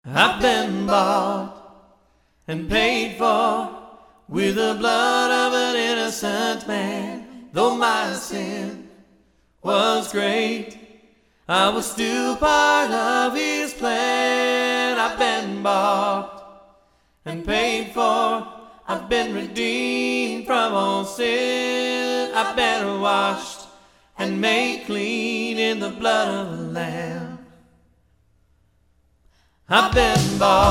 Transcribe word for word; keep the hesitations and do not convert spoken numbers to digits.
I've been bought and paid for with the blood of an innocent man. Though my sin was great, I was still part of his plan. I've been bought and paid for. I've been redeemed from all sin. I've been washed and made clean in the blood of the Lamb. I've been bought